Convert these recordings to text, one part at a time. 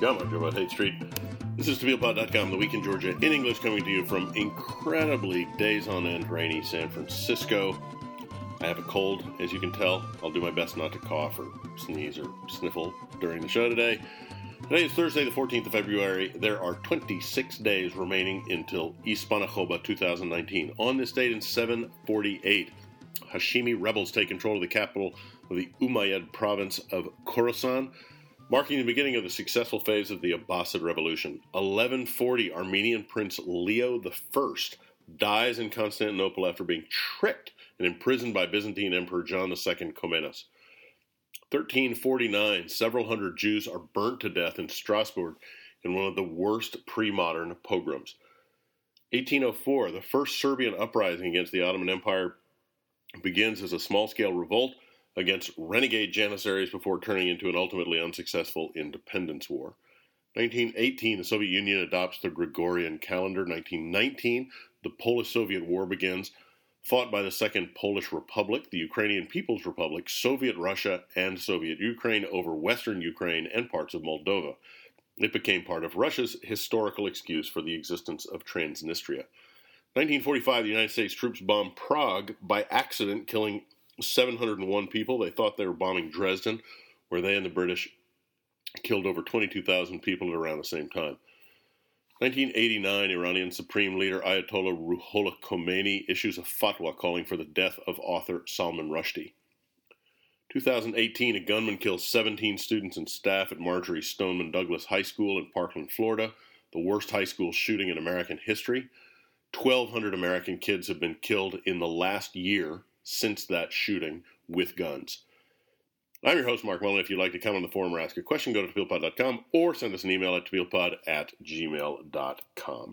TobePod.com. I'm Joe about Hate Street. This is TobePod.com, the week in Georgia in English, coming to you from incredibly days on end rainy San Francisco. I have a cold, as you can tell. I'll do my best not to cough or sneeze or sniffle during the show today. Today is Thursday, the 14th of February. There are 26 days remaining until Ispanakhoba 2019. On this date in 748, Hashemi rebels take control of the capital of the Umayyad province of Khorasan, marking the beginning of the successful phase of the Abbasid Revolution. 1140, Armenian Prince Leo I dies in Constantinople after being tricked and imprisoned by Byzantine Emperor John II Komnenos. 1349, several hundred Jews are burnt to death in Strasbourg in one of the worst pre-modern pogroms. 1804, the first Serbian uprising against the Ottoman Empire begins as a small-scale revolt against renegade Janissaries before turning into an ultimately unsuccessful independence war. 1918, the Soviet Union adopts the Gregorian calendar. 1919, the Polish-Soviet War begins, fought by the Second Polish Republic, the Ukrainian People's Republic, Soviet Russia, and Soviet Ukraine over Western Ukraine and parts of Moldova. It became part of Russia's historical excuse for the existence of Transnistria. 1945, the United States troops bombed Prague by accident, killing 701 people. They thought they were bombing Dresden, where they and the British killed over 22,000 people at around the same time. 1989, Iranian Supreme Leader Ayatollah Ruhollah Khomeini issues a fatwa calling for the death of author Salman Rushdie. 2018, a gunman kills 17 students and staff at Marjorie Stoneman Douglas High School in Parkland, Florida, the worst high school shooting in American history. 1,200 American kids have been killed in the last year since that shooting with guns. I'm your host, Mark Mullen. If you'd like to come on the forum or ask a question, go to TobePod.com or send us an email at TobePod@gmail.com.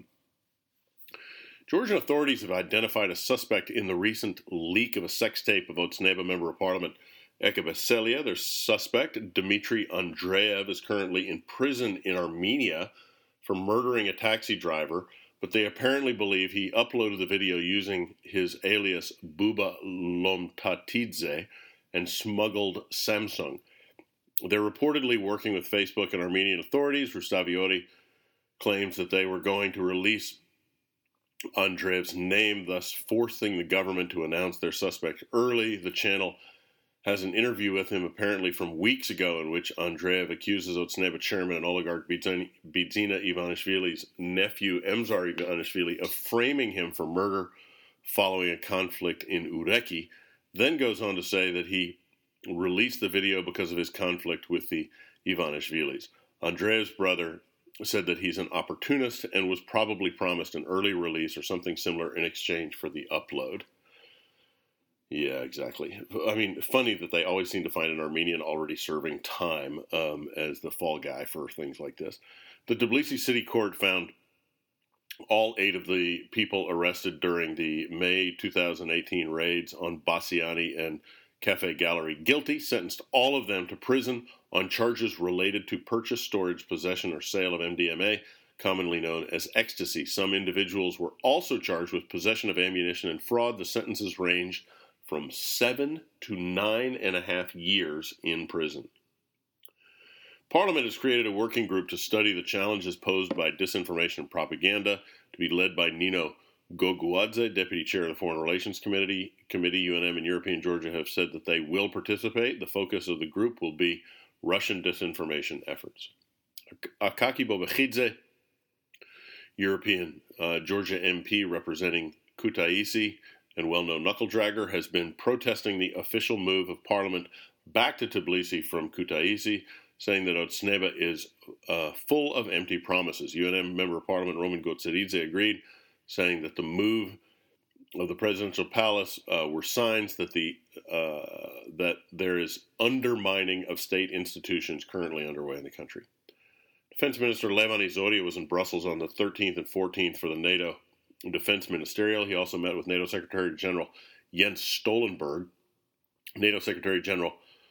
Georgian authorities have identified a suspect in the recent leak of a sex tape of Otsneba Member of Parliament Eka Veselia. Their suspect, Dmitry Andreev, is currently in prison in Armenia for murdering a taxi driver, but they apparently believe he uploaded the video using his alias Buba Lomtatidze and smuggled Samsung. They're reportedly working with Facebook and Armenian authorities. Rustavioti claims that they were going to release Andreev's name, thus forcing the government to announce their suspect early. The channel has an interview with him apparently from weeks ago in which Andreev accuses Otsneba chairman and oligarch Bidzina Ivanishvili's nephew, Emzar Ivanishvili, of framing him for murder following a conflict in Ureki, then goes on to say that he released the video because of his conflict with the Ivanishvilis. Andreev's brother said that he's an opportunist and was probably promised an early release or something similar in exchange for the upload. Yeah, exactly. I mean, funny that they always seem to find an Armenian already serving time as the fall guy for things like this. The Tbilisi City Court found all 8 of the people arrested during the May 2018 raids on Bassiani and Cafe Gallery guilty, sentenced all of them to prison on charges related to purchase, storage, possession, or sale of MDMA, commonly known as ecstasy. Some individuals were also charged with possession of ammunition and fraud. The sentences ranged from 7 to 9.5 years in prison. Parliament has created a working group to study the challenges posed by disinformation and propaganda, to be led by Nino Goguadze, Deputy Chair of the Foreign Relations Committee. UNM and European Georgia have said that they will participate. The focus of the group will be Russian disinformation efforts. Akaki Bobachidze, European Georgia MP representing Kutaisi and well-known knuckle-dragger, has been protesting the official move of Parliament back to Tbilisi from Kutaisi, saying that Otsneba is full of empty promises. UNM Member of Parliament Roman Gotseridze agreed, saying that the move of the presidential palace were signs that that there is undermining of state institutions currently underway in the country. Defense Minister Levan Izoria was in Brussels on the 13th and 14th for the NATO Defense Ministerial. He also met with NATO Secretary General Jens Stoltenberg, NATO Secretary General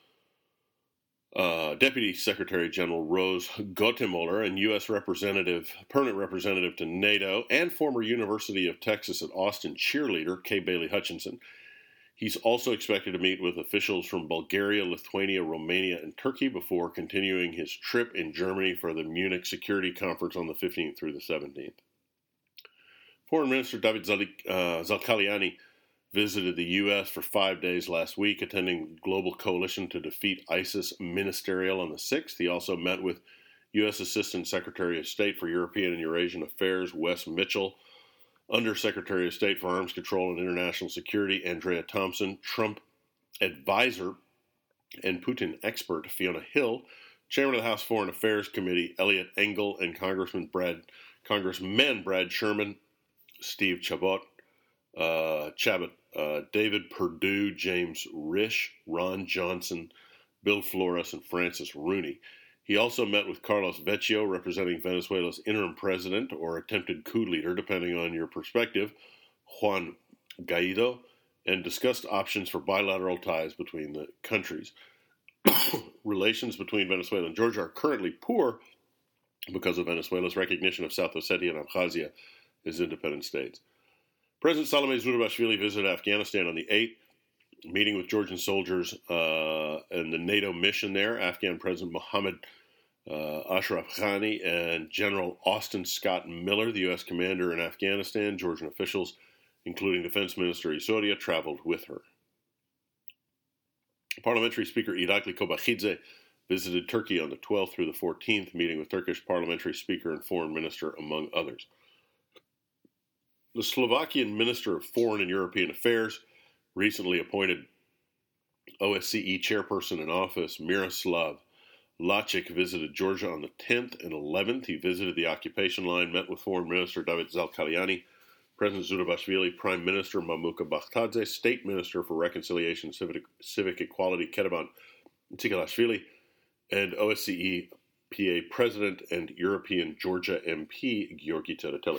Deputy Secretary General Rose Gottemoeller, and U.S. permanent representative to NATO, and former University of Texas at Austin cheerleader Kay Bailey Hutchinson. He's also expected to meet with officials from Bulgaria, Lithuania, Romania, and Turkey before continuing his trip in Germany for the Munich Security Conference on the 15th through the 17th. Foreign Minister David Zalkaliani visited the U.S. for 5 days last week, attending the Global Coalition to Defeat ISIS Ministerial on the 6th. He also met with U.S. Assistant Secretary of State for European and Eurasian Affairs Wes Mitchell, Under-Secretary of State for Arms Control and International Security Andrea Thompson, Trump advisor and Putin expert Fiona Hill, Chairman of the House Foreign Affairs Committee Eliot Engel, and Congressmen Brad Sherman, Steve Chabot, David Perdue, James Risch, Ron Johnson, Bill Flores, and Francis Rooney. He also met with Carlos Vecchio, representing Venezuela's interim president or attempted coup leader, depending on your perspective, Juan Guaido, and discussed options for bilateral ties between the countries. Relations between Venezuela and Georgia are currently poor because of Venezuela's recognition of South Ossetia and Abkhazia as independent states. President Salome Zurabishvili visited Afghanistan on the 8th, meeting with Georgian soldiers and the NATO mission there. Afghan President Mohammed Ashraf Ghani and General Austin Scott Miller, the U.S. commander in Afghanistan. Georgian officials, including Defense Minister Isoria, traveled with her. Parliamentary Speaker Irakli Kobakhidze visited Turkey on the 12th through the 14th, meeting with Turkish Parliamentary Speaker and Foreign Minister, among others. The Slovakian Minister of Foreign and European Affairs, recently appointed OSCE chairperson in office, Miroslav Lajcik, visited Georgia on the 10th and 11th. He visited the occupation line, met with Foreign Minister David Zalkaliani, President Zurabishvili, Prime Minister Mamuka Bakhtadze, State Minister for Reconciliation and Civic Equality Keteban Tsigalashvili, and OSCE PA President and European Georgia MP Giorgi Tsereteli.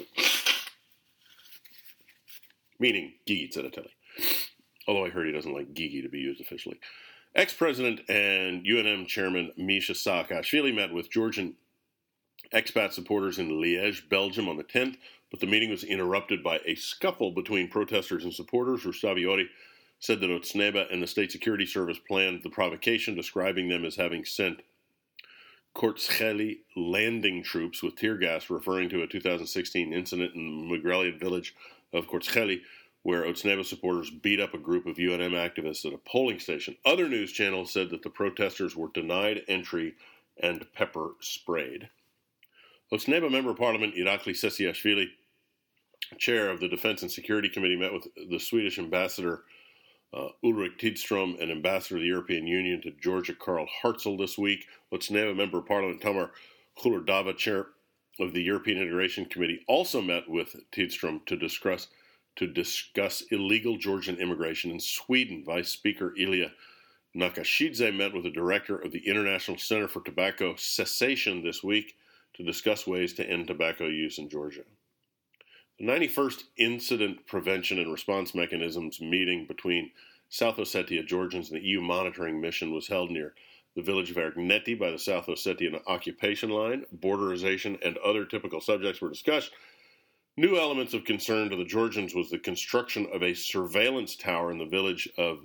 Meaning Gigi Tsereteli. Although I heard he doesn't like Gigi to be used officially. Ex-President and UNM Chairman Misha Saakashvili met with Georgian expat supporters in Liège, Belgium on the 10th, but the meeting was interrupted by a scuffle between protesters and supporters. Rustavi said that Otsneba and the State Security Service planned the provocation, describing them as having sent Kortscheli landing troops with tear gas, referring to a 2016 incident in the Migrelian village of Kortscheli, where Otsneba supporters beat up a group of UNM activists at a polling station. Other news channels said that the protesters were denied entry and pepper sprayed. Otsneba Member of Parliament Irakli Sesiashvili, chair of the Defense and Security Committee, met with the Swedish ambassador Ulrik Tidstrom and ambassador of the European Union to Georgia Karl Hartzell this week. Otsneba Member of Parliament Tamar Khulurdava, chair of the European Integration Committee, also met with Tidstrom to discuss illegal Georgian immigration in Sweden. Vice Speaker Ilya Nakashidze met with the director of the International Center for Tobacco Cessation this week to discuss ways to end tobacco use in Georgia. The 91st Incident Prevention and Response Mechanisms meeting between South Ossetia Georgians and the EU monitoring mission was held near the village of Ergneti by the South Ossetian occupation line. Borderization and other typical subjects were discussed. New elements of concern to the Georgians was the construction of a surveillance tower in the village of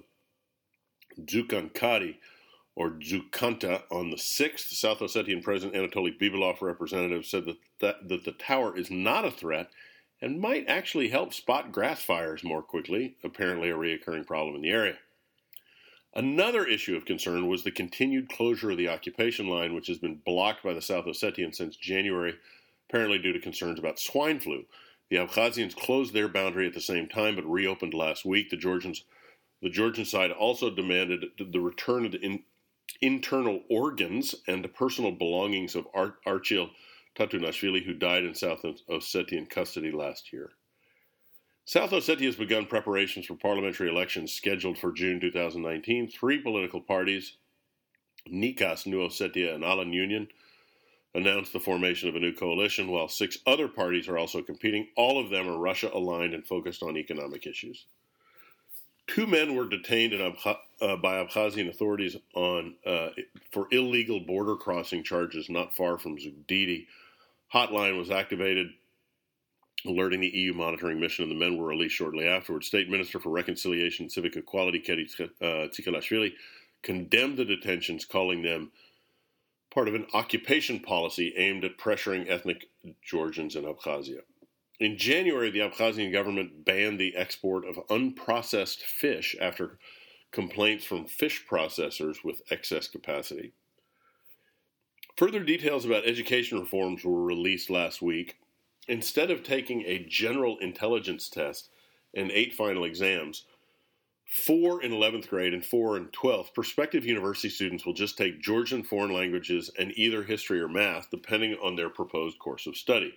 Dzukankari, or Dzukanta, on the 6th. South Ossetian President Anatoly Bibilov, representative, said that the tower is not a threat and might actually help spot grass fires more quickly, apparently a reoccurring problem in the area. Another issue of concern was the continued closure of the occupation line, which has been blocked by the South Ossetians since January, apparently due to concerns about swine flu. The Abkhazians closed their boundary at the same time, but reopened last week. The Georgian side also demanded the return of the internal organs and personal belongings of Archil Tatunashvili, who died in South Ossetian custody last year. South Ossetia has begun preparations for parliamentary elections scheduled for June 2019. Three political parties, Nikas, New Ossetia, and Alan Union, announced the formation of a new coalition, while 6 other parties are also competing. All of them are Russia-aligned and focused on economic issues. 2 men were detained by Abkhazian authorities for illegal border crossing charges not far from Zugdidi. Hotline was activated alerting the EU monitoring mission, and the men were released shortly afterwards. State Minister for Reconciliation and Civic Equality, Keri Tsikalashvili, condemned the detentions, calling them part of an occupation policy aimed at pressuring ethnic Georgians in Abkhazia. In January, the Abkhazian government banned the export of unprocessed fish after complaints from fish processors with excess capacity. Further details about education reforms were released last week. Instead of taking a general intelligence test and 8 final exams, 4 in 11th grade and 4 in 12th, prospective university students will just take Georgian foreign languages and either history or math, depending on their proposed course of study.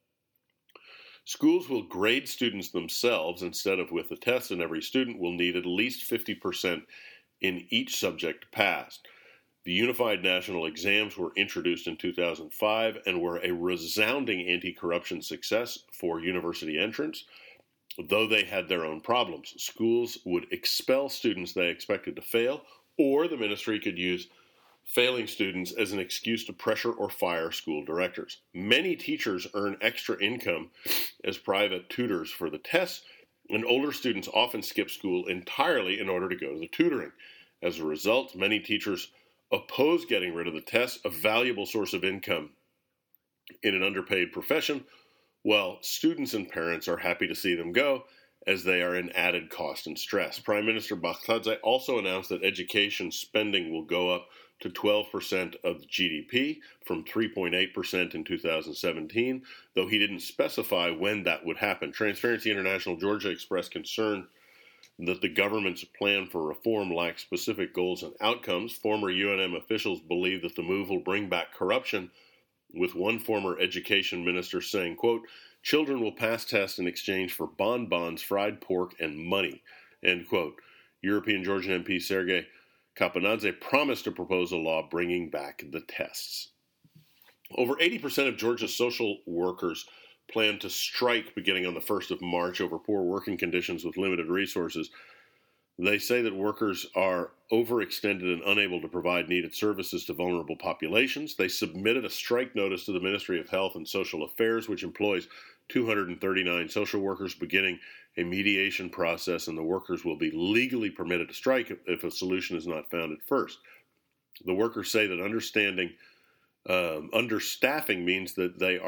Schools will grade students themselves instead of with the test, and every student will need at least 50% in each subject to pass. The unified national exams were introduced in 2005 and were a resounding anti-corruption success for university entrants, though they had their own problems. Schools would expel students they expected to fail, or the ministry could use failing students as an excuse to pressure or fire school directors. Many teachers earn extra income as private tutors for the tests, and older students often skip school entirely in order to go to the tutoring. As a result, many teachers oppose getting rid of the tests, a valuable source of income in an underpaid profession, while students and parents are happy to see them go, as they are an added cost and stress. Prime Minister Bakhtadze also announced that education spending will go up to 12% of GDP from 3.8% in 2017, though he didn't specify when that would happen. Transparency International Georgia expressed concern that the government's plan for reform lacks specific goals and outcomes. Former UNM officials believe that the move will bring back corruption, with one former education minister saying, quote, "Children will pass tests in exchange for bonbons, fried pork, and money," end quote. European Georgian MP Sergei Kapanadze promised to propose a law bringing back the tests. Over 80% of Georgia's social workers plan to strike beginning on the 1st of March over poor working conditions with limited resources. They say that workers are overextended and unable to provide needed services to vulnerable populations. They submitted a strike notice to the Ministry of Health and Social Affairs, which employs 239 social workers, beginning a mediation process, and the workers will be legally permitted to strike if a solution is not found at first. The workers say that understaffing means that there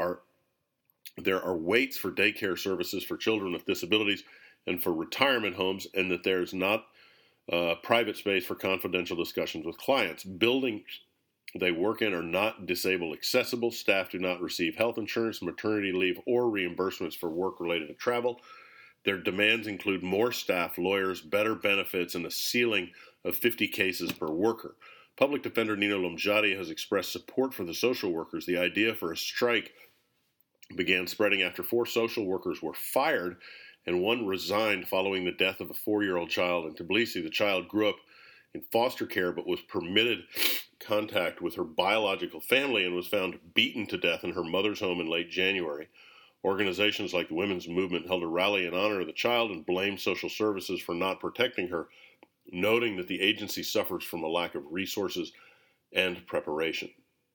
are waits for daycare services for children with disabilities and for retirement homes, and that there is not private space for confidential discussions with clients. Buildings they work in are not disabled accessible. Staff do not receive health insurance, maternity leave, or reimbursements for work related to travel. Their demands include more staff, lawyers, better benefits, and a ceiling of 50 cases per worker. Public Defender Nino Lomjadi has expressed support for the social workers. The idea for a strike began spreading after 4 social workers were fired and 1 resigned following the death of a 4-year-old child in Tbilisi. The child grew up in foster care but was permitted contact with her biological family and was found beaten to death in her mother's home in late January. Organizations like the Women's Movement held a rally in honor of the child and blamed social services for not protecting her, noting that the agency suffers from a lack of resources and preparation.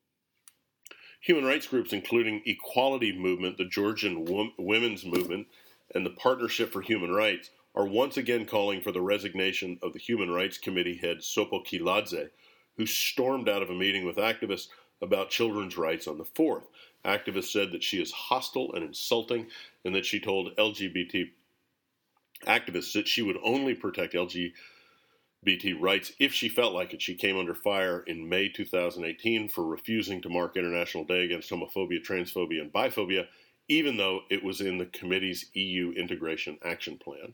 Human rights groups, including Equality Movement, the Georgian Women's Movement, and the Partnership for Human Rights, are once again calling for the resignation of the Human Rights Committee head Sopo Kiladze, who stormed out of a meeting with activists about children's rights on the 4th. Activists said that she is hostile and insulting, and that she told LGBT activists that she would only protect LGBT rights if she felt like it. She came under fire in May 2018 for refusing to mark International Day Against Homophobia, Transphobia, and Biphobia, even though it was in the committee's EU Integration Action Plan.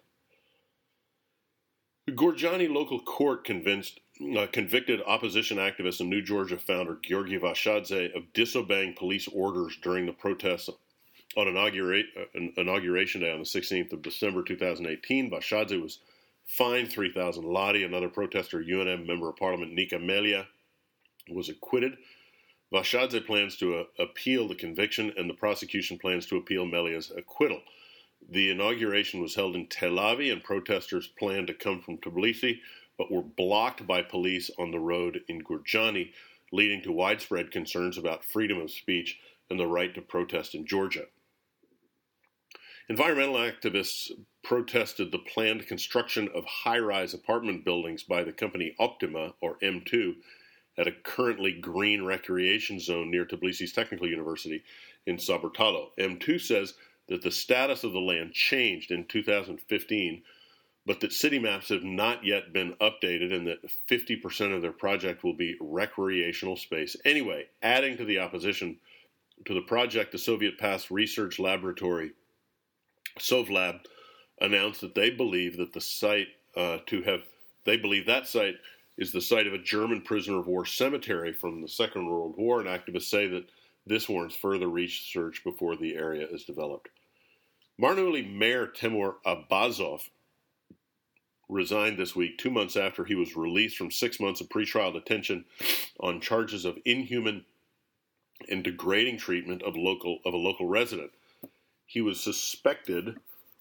The Gorjani local court convicted opposition activist and New Georgia founder Georgi Vashadze of disobeying police orders during the protests on Inauguration Day on the 16th of December 2018. Vashadze was fined 3,000 lari. Another protester, UNM Member of Parliament Nika Melia, was acquitted. Vashadze plans to appeal the conviction, and the prosecution plans to appeal Melia's acquittal. The inauguration was held in Tel Aviv, and protesters planned to come from Tbilisi, but were blocked by police on the road in Gorjani, leading to widespread concerns about freedom of speech and the right to protest in Georgia. Environmental activists protested the planned construction of high-rise apartment buildings by the company Optima, or M2, at a currently green recreation zone near Tbilisi's Technical University in Saburtalo. M2 says that the status of the land changed in 2015, but that city maps have not yet been updated and that 50% of their project will be recreational space. Anyway, adding to the opposition to the project, the Soviet past research laboratory Sovlab announced that they believe that the site that site is the site of a German prisoner of war cemetery from the Second World War, and activists say that this warrants further research before the area is developed. Marneuli Mayor Temur Abazov resigned this week, 2 months after he was released from 6 months of pretrial detention on charges of inhuman and degrading treatment of a local resident. He was suspended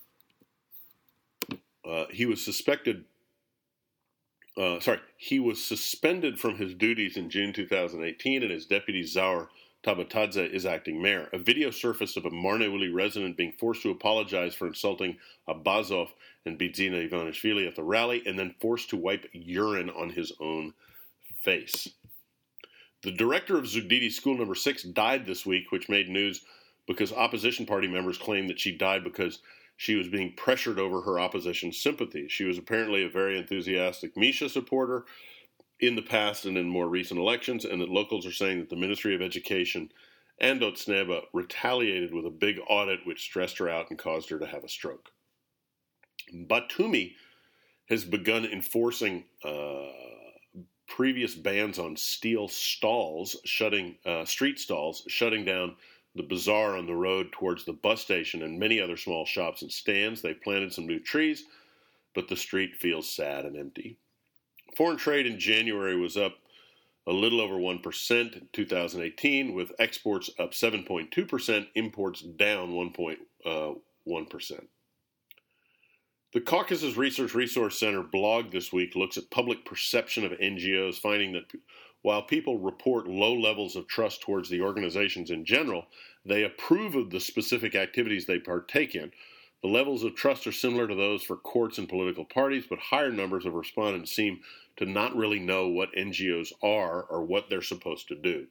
from his duties in June 2018, and his deputy Zaur Tabatadze is acting mayor. A video surfaced of a Marneuli resident being forced to apologize for insulting Abazov and Bidzina Ivanishvili at the rally, and then forced to wipe urine on his own face. The director of Zugdidi School Number 6 died this week, which made news because opposition party members claimed that she died because she was being pressured over her opposition sympathy. She was apparently a very enthusiastic Misha supporter in the past and in more recent elections, and that locals are saying that the Ministry of Education and Otsneba retaliated with a big audit which stressed her out and caused her to have a stroke. Batumi has begun enforcing previous bans on street stalls, shutting down the bazaar on the road towards the bus station and many other small shops and stands. They planted some new trees, but the street feels sad and empty. Foreign trade in January was up a little over 1% in 2018, with exports up 7.2%, imports down 1.1%. The Caucasus Resource Center blog this week looks at public perception of NGOs, finding that while people report low levels of trust towards the organizations in general, they approve of the specific activities they partake in. The levels of trust are similar to those for courts and political parties, but higher numbers of respondents seem to not really know what NGOs are or what they're supposed to do.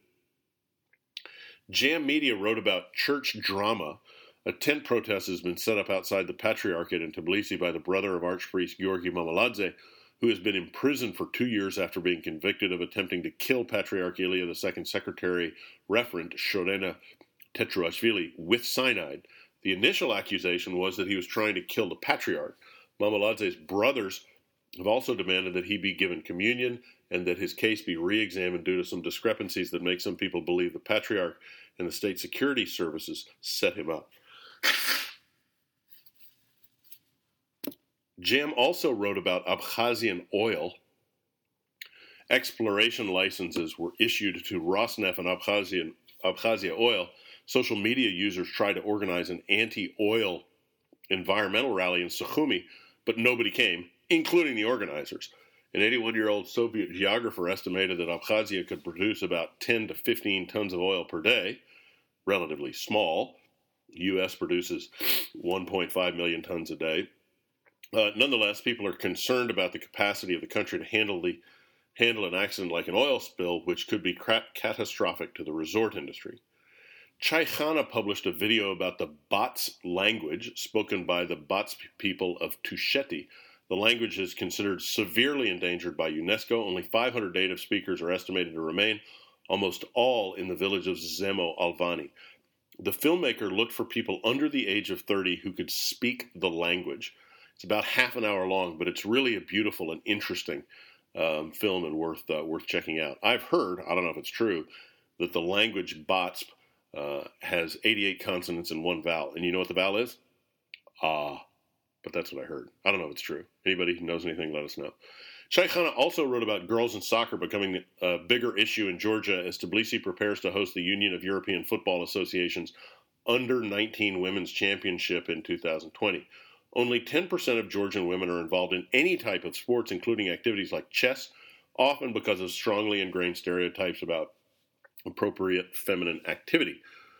Jam Media wrote about church drama. A tent protest has been set up outside the Patriarchate in Tbilisi by the brother of Archpriest Georgi Mamaladze, who has been imprisoned for 2 years after being convicted of attempting to kill Patriarch Ilya II's secretary referent, Shorena Tetruashvili, with cyanide. The initial accusation was that he was trying to kill the Patriarch. Mamaladze's brothers have also demanded that he be given communion and that his case be re-examined due to some discrepancies that make some people believe the Patriarch and the state security services set him up. Jam also wrote about Abkhazian oil. Exploration licenses were issued to Rosneft and Abkhazia Oil. Social media users tried to organize an anti-oil environmental rally in Sukhumi, but nobody came, including the organizers. An 81-year-old Soviet geographer estimated that Abkhazia could produce about 10 to 15 tons of oil per day, relatively small. The U.S. produces 1.5 million tons a day. Nonetheless, people are concerned about the capacity of the country to handle an accident like an oil spill, which could be catastrophic to the resort industry. Chaikhana published a video about the Bats language spoken by the Bats people of Tusheti. The language is considered severely endangered by UNESCO. Only 500 native speakers are estimated to remain, almost all in the village of Zemo Alvani. The filmmaker looked for people under the age of 30 who could speak the language. It's about half an hour long, but it's really a beautiful and interesting film and worth checking out. I've heard, I don't know if it's true, that the language Batsp has 88 consonants and one vowel. And you know what the vowel is? Ah. But that's what I heard. I don't know if it's true. Anybody who knows anything, let us know. Chaikhana also wrote about girls in soccer becoming a bigger issue in Georgia as Tbilisi prepares to host the Union of European Football Association's Under-19 Women's Championship in 2020. Only 10% of Georgian women are involved in any type of sports, including activities like chess, often because of strongly ingrained stereotypes about appropriate feminine activity.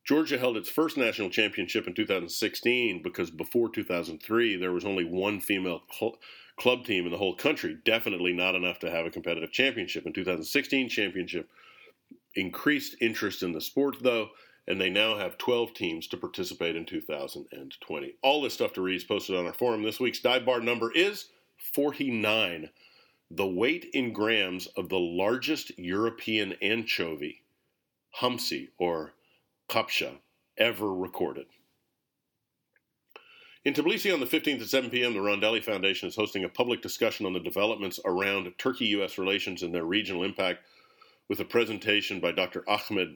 Georgia held its first national championship in 2016 because before 2003 there was only one female club team in the whole country, definitely not enough to have a competitive championship. In 2016 championship increased interest in the sport, though, and they now have 12 teams to participate in 2020. All this stuff to read is posted on our forum. This week's dive bar number is 49, the weight in grams of the largest European anchovy, Hamsi, or Kapsha, ever recorded. In Tbilisi on the 15th at 7 p.m., the Rondelli Foundation is hosting a public discussion on the developments around Turkey-U.S. relations and their regional impact with a presentation by Dr. Ahmed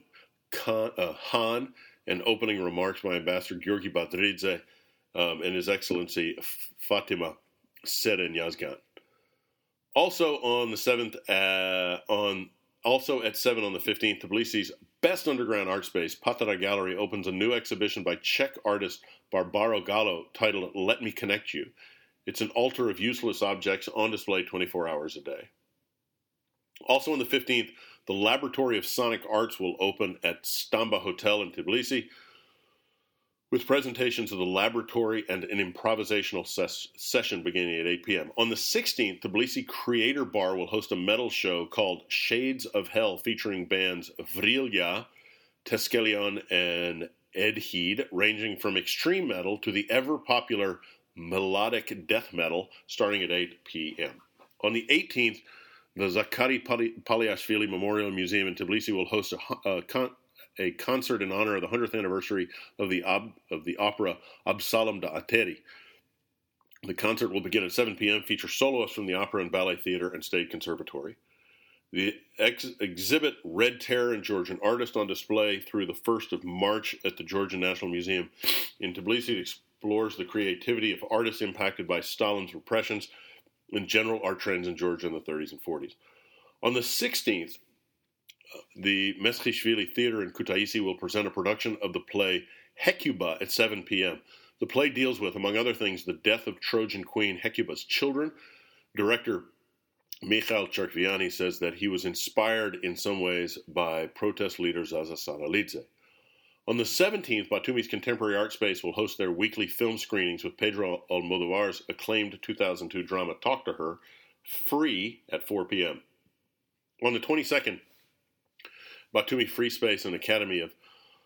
Khan and opening remarks by Ambassador Georgi Badridze and His Excellency Fatima Seren Yazgan. Also on the 7th, also at 7 on the 15th, Tbilisi's best underground art space, Patara Gallery, opens a new exhibition by Czech artist Barbaro Gallo titled Let Me Connect You. It's an altar of useless objects on display 24 hours a day. Also on the 15th, the Laboratory of Sonic Arts will open at Stamba Hotel in Tbilisi with presentations of the laboratory and an improvisational session beginning at 8 p.m. On the 16th, Tbilisi Creator Bar will host a metal show called Shades of Hell featuring bands Vrilya, Teskelion, and Edheed, ranging from extreme metal to the ever-popular melodic death metal starting at 8 p.m. On the 18th, the Zakhari Paliashvili Memorial Museum in Tbilisi will host a concert in honor of the 100th anniversary of the opera Absalom da Ateri. The concert will begin at 7 p.m., feature soloists from the Opera and Ballet Theater and State Conservatory. The exhibit Red Terror and Georgian Artist on display through the 1st of March at the Georgian National Museum in Tbilisi explores the creativity of artists impacted by Stalin's repressions and general art trends in Georgia in the 30s and 40s. On the 16th, the Meskhishvili Theater in Kutaisi will present a production of the play Hecuba at 7 p.m. The play deals with, among other things, the death of Trojan Queen Hecuba's children. Director Mikhail Cherkviani says that he was inspired in some ways by protest leader Zaza Saralidze. On the 17th, Batumi's Contemporary Art Space will host their weekly film screenings with Pedro Almodovar's acclaimed 2002 drama Talk to Her, free at 4 p.m. On the 22nd, Batumi Free Space and Academy of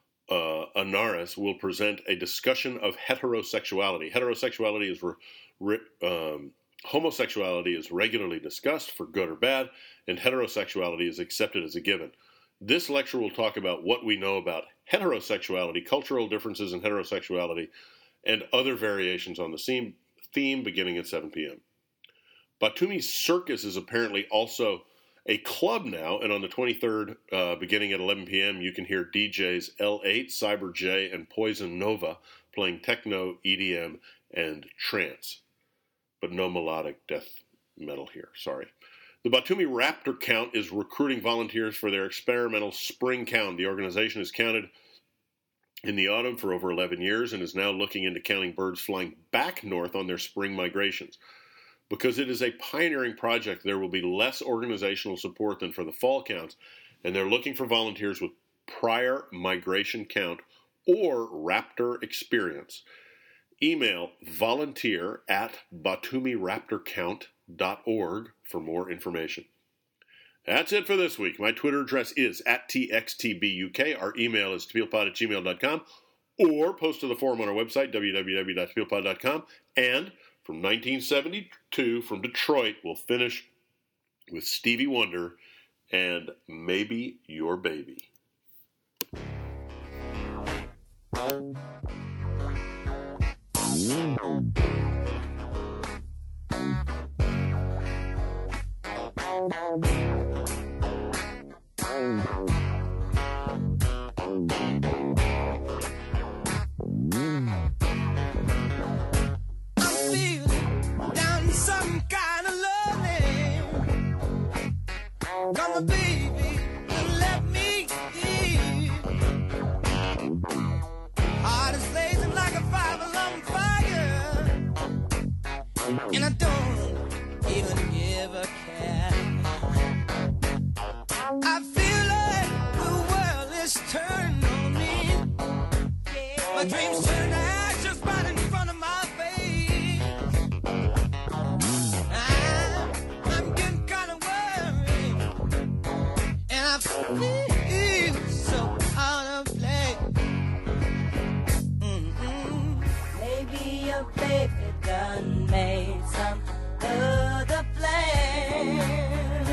Anaris will present a discussion of heterosexuality. Homosexuality is regularly discussed, for good or bad, and heterosexuality is accepted as a given. This lecture will talk about what we know about heterosexuality, cultural differences in heterosexuality, and other variations on the theme beginning at 7 p.m. Batumi's Circus is apparently also a club now, and on the 23rd, beginning at 11 p.m., you can hear DJs L8, Cyber J, and Poison Nova playing techno, EDM, and trance. But no melodic death metal here, sorry. The Batumi Raptor Count is recruiting volunteers for their experimental spring count. The organization has counted in the autumn for over 11 years and is now looking into counting birds flying back north on their spring migrations. Because it is a pioneering project, there will be less organizational support than for the fall counts, and they're looking for volunteers with prior migration count or raptor experience. Email volunteer@batumiraptorcount.org for more information. That's it for this week. My Twitter address is @TXTBUK. Our email is tbilpod@gmail.com, or post to the forum on our website, www.tbilpod.com, and from 1972, from Detroit, we'll finish with Stevie Wonder and Maybe Your Baby. Come on, baby, let me in. Heart is blazing like a 5-alarm fire, and I don't even give a care. I feel like the world is turned on me. My dreams turn to ashes right in front of my face. I'm getting kind of worried, and I feel so out of place. Maybe your baby done made some other plan.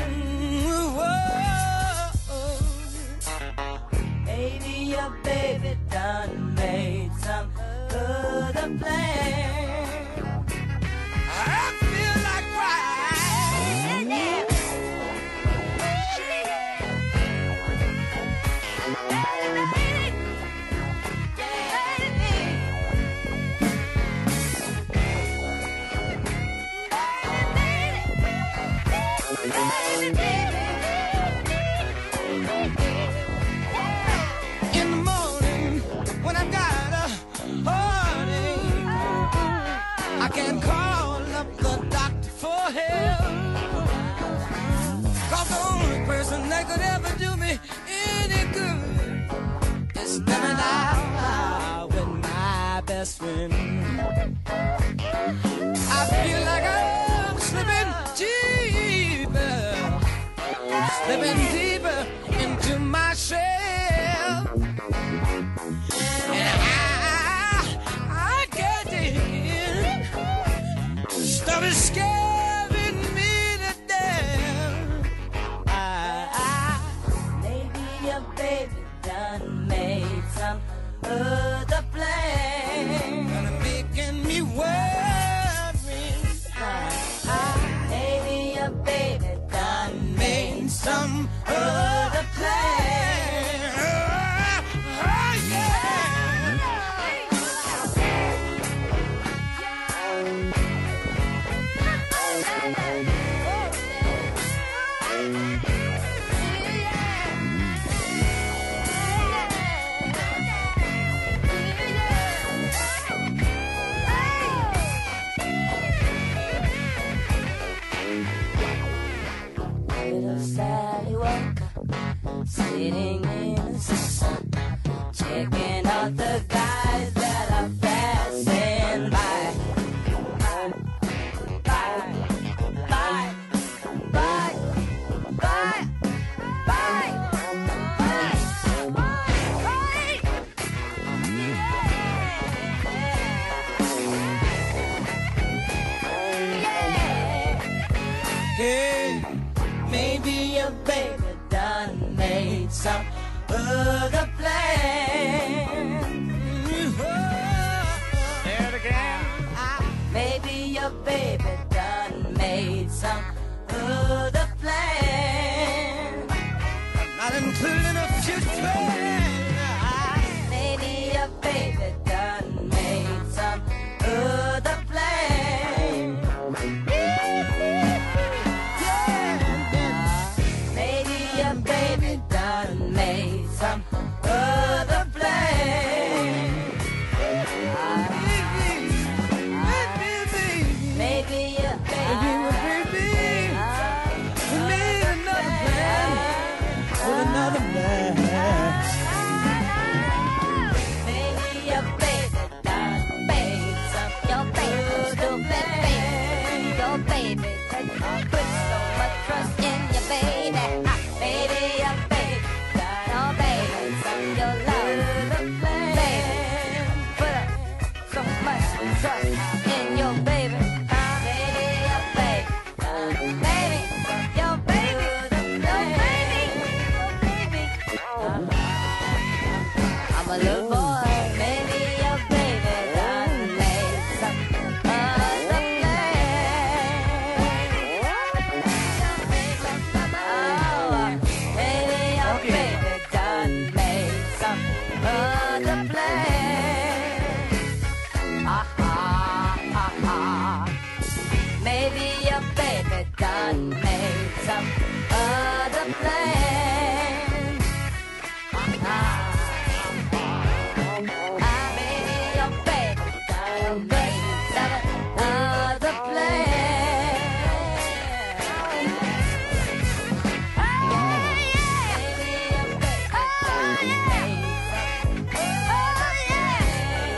Maybe your baby done made some other plan. I feel like crying. In the morning, when I've got a heartache, I can call up the doctor for help. 'Cause the only person that could ever do me any good is spending out with my best friend. I feel like I'm slipping deeper into my shell, and I can't dig in. Stuff is scaring me to death. Maybe your baby done made some other plan. And making me worry. Maybe your baby done made Some other plan. Oh, yeah. Little Sally Walker, sitting in the sun, checking out the guys that are passing by. Hey, maybe your baby done made some other plan. There it again. Maybe your baby done made some other plan. Not including a future. Maybe your baby done made some other plan. Maybe your baby done made some other plan. Maybe your baby Made another plan with another man. Maybe your baby done made some. Your baby stupid baby. Your baby that put so much trust in your baby. Maybe your baby done made some. Your love baby put so much trust in your baby. Maybe your baby done baby. Your baby, your baby. I'm a little boy. Maybe your baby done made some other plan. Oh, maybe your baby done made some other plan. Maybe your baby done made some other plan. Maybe your baby done made some other plan. Maybe your baby done made some other plan.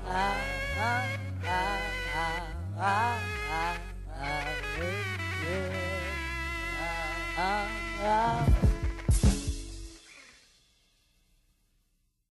Ah.